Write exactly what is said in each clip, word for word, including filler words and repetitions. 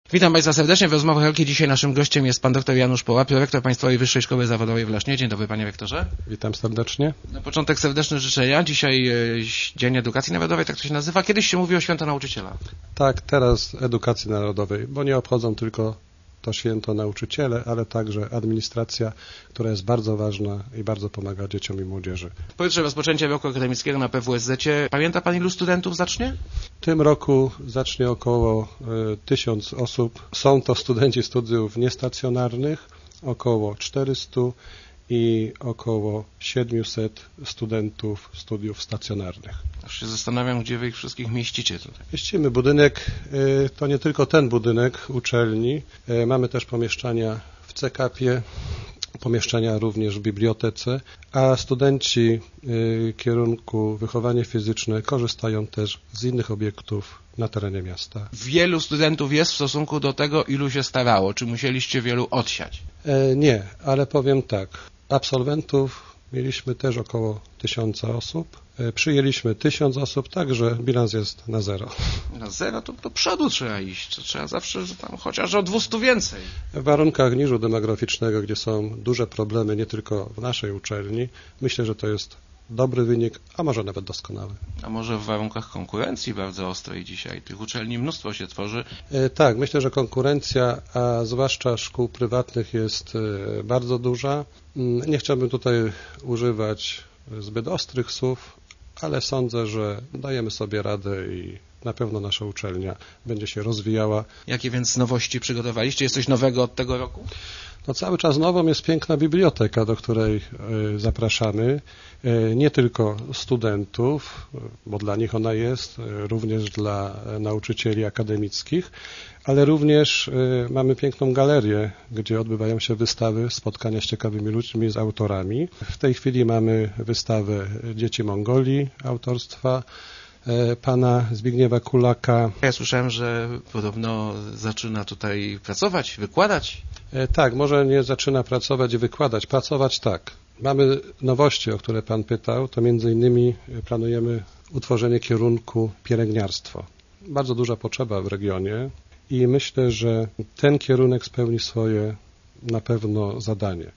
Witam Państwa serdecznie w rozmowach Elki. Dzisiaj naszym gościem jest pan dr Janusz Poła, prorektor Państwowej Wyższej Szkoły Zawodowej w Lesznie. Dzień dobry, panie rektorze. Witam serdecznie. Na początek serdeczne życzenia. Dzisiaj e, Dzień Edukacji Narodowej, tak to się nazywa. Kiedyś się mówi o Święto Nauczyciela. Tak, teraz Edukacji Narodowej, bo nie obchodzą tylko to święto nauczyciele, ale także administracja, która jest bardzo ważna i bardzo pomaga dzieciom i młodzieży. Pojutrze rozpoczęcie roku akademickiego na P W S Z-cie. Pamięta pan, ilu studentów zacznie? W tym roku zacznie około y, tysiąc osób. Są to studenci studiów niestacjonarnych, około czterysta i około siedemset studentów studiów stacjonarnych. Już się zastanawiam, gdzie wy ich wszystkich mieścicie tutaj. Mieścimy budynek, y, to nie tylko ten budynek uczelni. Y, mamy też pomieszczenia w C K P-ie, pomieszczenia również w bibliotece, a studenci y, kierunku wychowanie fizyczne korzystają też z innych obiektów na terenie miasta. Wielu studentów jest w stosunku do tego, ilu się starało. Czy musieliście wielu odsiać? E, nie, ale powiem tak. Absolwentów mieliśmy też około tysiąca osób. E, przyjęliśmy tysiąc osób, także bilans jest na zero. Na zero to do przodu trzeba iść. To trzeba zawsze że tam chociaż o dwieście więcej. W warunkach niżu demograficznego, gdzie są duże problemy nie tylko w naszej uczelni, myślę, że to jest dobry wynik, a może nawet doskonały. A może w warunkach konkurencji bardzo ostrej dzisiaj? Tych uczelni mnóstwo się tworzy. E, tak, myślę, że konkurencja, a zwłaszcza szkół prywatnych jest e, bardzo duża. Nie chciałbym tutaj używać zbyt ostrych słów, ale sądzę, że dajemy sobie radę i na pewno nasza uczelnia będzie się rozwijała. Jakie więc nowości przygotowaliście? Jest coś nowego od tego roku? No cały czas nową jest piękna biblioteka, do której zapraszamy nie tylko studentów, bo dla nich ona jest, również dla nauczycieli akademickich, ale również mamy piękną galerię, gdzie odbywają się wystawy, spotkania z ciekawymi ludźmi, z autorami. W tej chwili mamy wystawę Dzieci Mongolii autorstwa pana Zbigniewa Kulaka. Ja słyszałem, że podobno zaczyna tutaj pracować, wykładać. Tak, może nie zaczyna pracować i wykładać. Pracować tak. Mamy nowości, o które pan pytał, to między innymi planujemy utworzenie kierunku pielęgniarstwo. Bardzo duża potrzeba w regionie i myślę, że ten kierunek spełni swoje na pewno zadanie.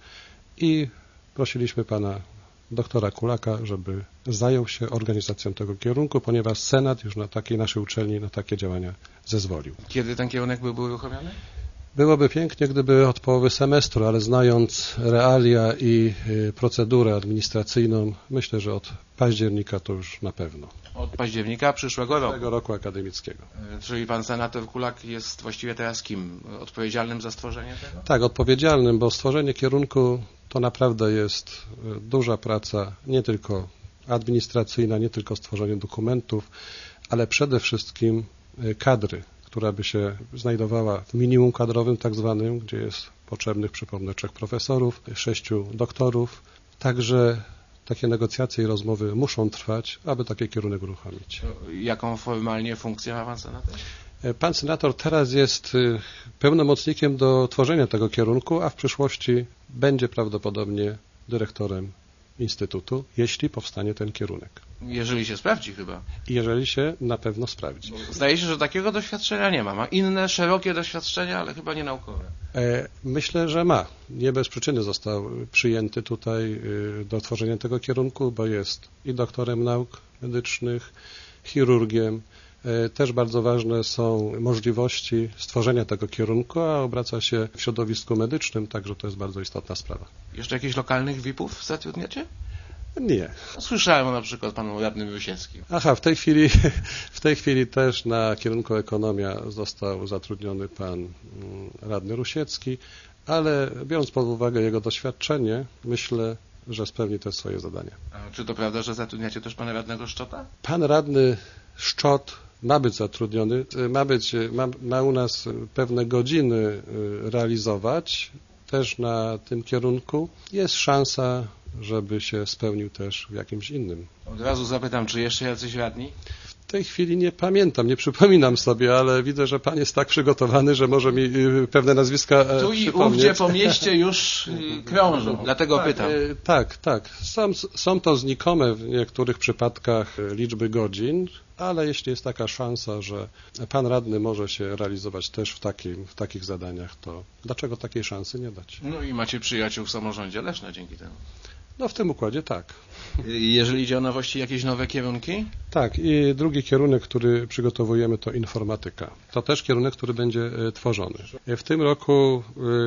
I prosiliśmy pana doktora Kulaka, żeby zajął się organizacją tego kierunku, ponieważ Senat już na takiej naszej uczelni na takie działania zezwolił. Kiedy ten kierunek byłby uruchomiony? Byłoby pięknie, gdyby od połowy semestru, ale znając realia i procedurę administracyjną, myślę, że od października to już na pewno. Od października przyszłego roku? Przyszłego roku akademickiego. Czyli pan senator Kulak jest właściwie teraz kim? Odpowiedzialnym za stworzenie tego? Tak, odpowiedzialnym, bo stworzenie kierunku to naprawdę jest duża praca, nie tylko administracyjna, nie tylko stworzenie dokumentów, ale przede wszystkim kadry, która by się znajdowała w minimum kadrowym tak zwanym, gdzie jest potrzebnych, przypomnę, trzech profesorów, sześciu doktorów. Także takie negocjacje i rozmowy muszą trwać, aby taki kierunek uruchomić. Jaką formalnie funkcję ma pan senator? Pan senator teraz jest pełnomocnikiem do tworzenia tego kierunku, a w przyszłości będzie prawdopodobnie dyrektorem Instytutu, jeśli powstanie ten kierunek. Jeżeli się sprawdzi chyba. Jeżeli się na pewno sprawdzi. Zdaje się, że takiego doświadczenia nie ma. Ma inne, szerokie doświadczenia, ale chyba nie naukowe. Myślę, że ma. Nie bez przyczyny został przyjęty tutaj do tworzenia tego kierunku, bo jest i doktorem nauk medycznych, chirurgiem. Też bardzo ważne są możliwości stworzenia tego kierunku, a obraca się w środowisku medycznym, także to jest bardzo istotna sprawa. Jeszcze jakichś lokalnych V I P-ów zatrudniacie? Nie. Słyszałem o na przykład panu radnym Rusieckim. Aha, w tej chwili, w tej chwili też na kierunku ekonomia został zatrudniony pan radny Rusiecki, ale biorąc pod uwagę jego doświadczenie, myślę, że spełni też swoje zadania. A czy to prawda, że zatrudniacie też pana radnego Szczota? Pan radny Szczot ma być zatrudniony, ma, być, ma, ma u nas pewne godziny realizować też na tym kierunku. Jest szansa, żeby się spełnił też w jakimś innym. Od razu zapytam, czy jeszcze jacyś radni? tej chwili nie pamiętam, nie przypominam sobie, ale widzę, że pan jest tak przygotowany, że może mi pewne nazwiska tu i przypomnieć. ówdzie po mieście już krążą, dlatego tak, pytam. Tak, tak. Są, są to znikome w niektórych przypadkach liczby godzin, ale jeśli jest taka szansa, że pan radny może się realizować też w, takim, w takich zadaniach, to dlaczego takiej szansy nie dać? No i macie przyjaciół w samorządzie Leszna dzięki temu. No w tym układzie tak. Jeżeli idzie o nowości, jakieś nowe kierunki? Tak, i drugi kierunek, który przygotowujemy, to informatyka. To też kierunek, który będzie tworzony. W tym roku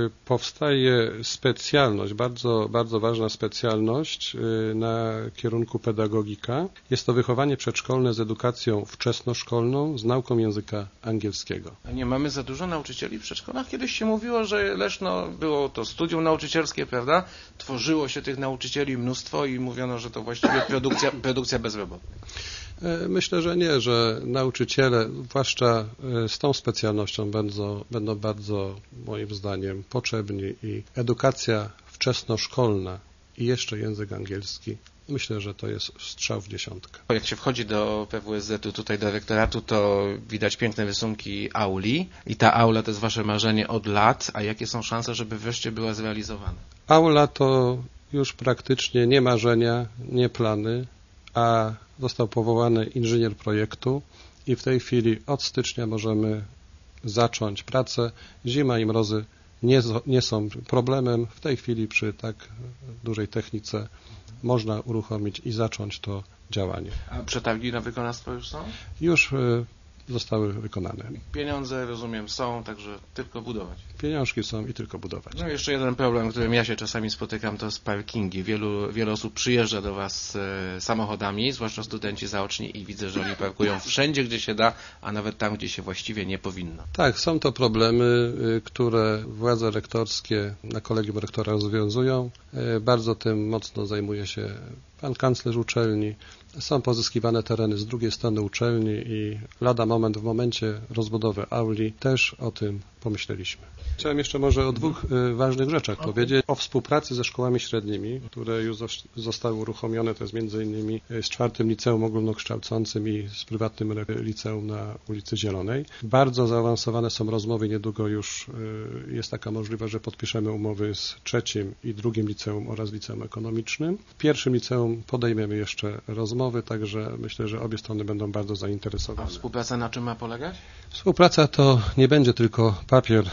powstaje specjalność, bardzo, bardzo ważna specjalność na kierunku pedagogika. Jest to wychowanie przedszkolne z edukacją wczesnoszkolną, z nauką języka angielskiego. A nie mamy za dużo nauczycieli w przedszkolach? Kiedyś się mówiło, że Leszno było to studium nauczycielskie, prawda? Tworzyło się tych nauczycieli mnóstwo i mówiono, że to właściwie produkcja, produkcja bezrobotna. Myślę, że nie, że nauczyciele, zwłaszcza z tą specjalnością, będą, będą bardzo, moim zdaniem, potrzebni i edukacja wczesnoszkolna i jeszcze język angielski, myślę, że to jest strzał w dziesiątkę. Jak się wchodzi do P W S Z-u, tutaj do rektoratu, to widać piękne rysunki auli i ta aula to jest wasze marzenie od lat, a jakie są szanse, żeby wreszcie była zrealizowana? Aula to już praktycznie nie marzenia, nie plany, a został powołany inżynier projektu i w tej chwili od stycznia możemy zacząć pracę. Zima i mrozy nie, nie są problemem. W tej chwili przy tak dużej technice można uruchomić i zacząć to działanie. A przetargi na wykonawstwo już są? Już zostały wykonane. Pieniądze, rozumiem, są, także tylko budować. Pieniążki są i tylko budować. No jeszcze jeden problem, którym ja się czasami spotykam, to jest parkingi. Wielu, wiele osób przyjeżdża do was e, samochodami, zwłaszcza studenci zaoczni i widzę, że oni parkują wszędzie, gdzie się da, a nawet tam, gdzie się właściwie nie powinno. Tak, są to problemy, które władze rektorskie na kolegium rektora rozwiązują. Bardzo tym mocno zajmuje się pan kanclerz uczelni. Są pozyskiwane tereny z drugiej strony uczelni i lada moment, w momencie rozbudowy auli też o tym pomyśleliśmy. Chciałem jeszcze może o dwóch y, ważnych rzeczach okay. powiedzieć. O współpracy ze szkołami średnimi, które już zostały uruchomione, to jest między innymi z czwartym liceum ogólnokształcącym i z prywatnym liceum na ulicy Zielonej. Bardzo zaawansowane są rozmowy, niedługo już y, jest taka możliwość, że podpiszemy umowy z trzecim i drugim liceum oraz liceum ekonomicznym. W pierwszym liceum podejmiemy jeszcze rozmowy, także myślę, że obie strony będą bardzo zainteresowane. A współpraca na czym ma polegać? Współpraca to nie będzie tylko papier,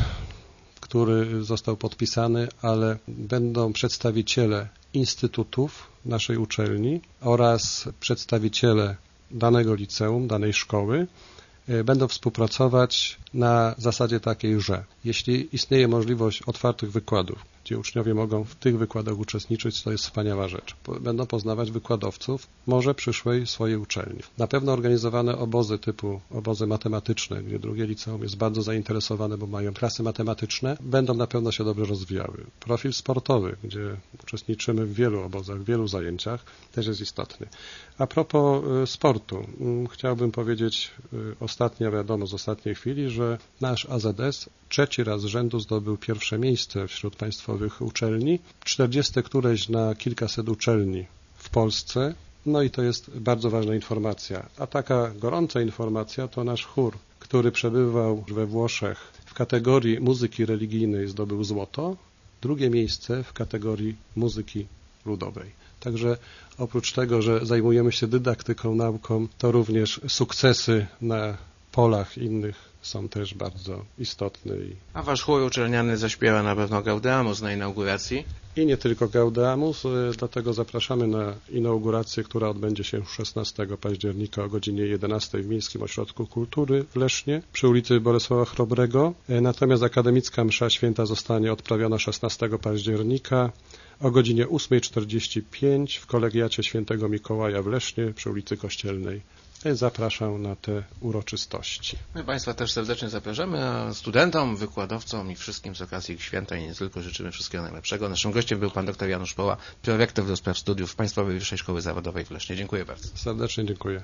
który został podpisany, ale będą przedstawiciele instytutów naszej uczelni oraz przedstawiciele danego liceum, danej szkoły. Będą współpracować na zasadzie takiej, że jeśli istnieje możliwość otwartych wykładów, gdzie uczniowie mogą w tych wykładach uczestniczyć, to jest wspaniała rzecz. Będą poznawać wykładowców może przyszłej swojej uczelni. Na pewno organizowane obozy typu obozy matematyczne, gdzie drugie liceum jest bardzo zainteresowane, bo mają klasy matematyczne, będą na pewno się dobrze rozwijały. Profil sportowy, gdzie uczestniczymy w wielu obozach, w wielu zajęciach, też jest istotny. A propos sportu, chciałbym powiedzieć ostatnia wiadomość z ostatniej chwili, że nasz A Z S trzeci raz z rzędu zdobył pierwsze miejsce wśród państwowych uczelni, czterdzieste któreś na kilkaset uczelni w Polsce. No i to jest bardzo ważna informacja. A taka gorąca informacja to nasz chór, który przebywał we Włoszech w kategorii muzyki religijnej zdobył złoto, drugie miejsce w kategorii muzyki ludowej. Także oprócz tego, że zajmujemy się dydaktyką, nauką, to również sukcesy na polach innych są też bardzo istotne. A wasz chór uczelniany zaśpiewa na pewno Gaudeamus na inauguracji? I nie tylko Gaudeamus, dlatego zapraszamy na inaugurację, która odbędzie się szesnastego października o godzinie jedenastej w Miejskim Ośrodku Kultury w Lesznie przy ulicy Bolesława Chrobrego. Natomiast akademicka msza święta zostanie odprawiona szesnastego października o godzinie ósmej czterdzieści pięć w kolegiacie Świętego Mikołaja w Lesznie przy ulicy Kościelnej. Zapraszam na te uroczystości. My Państwa też serdecznie zapraszamy, a studentom, wykładowcom i wszystkim z okazji ich święta i nie tylko życzymy wszystkiego najlepszego. Naszym gościem był pan dr Janusz Poła, prorektor do spraw studiów Państwowej Wyższej Szkoły Zawodowej w Lesznie. Dziękuję bardzo. Serdecznie dziękuję.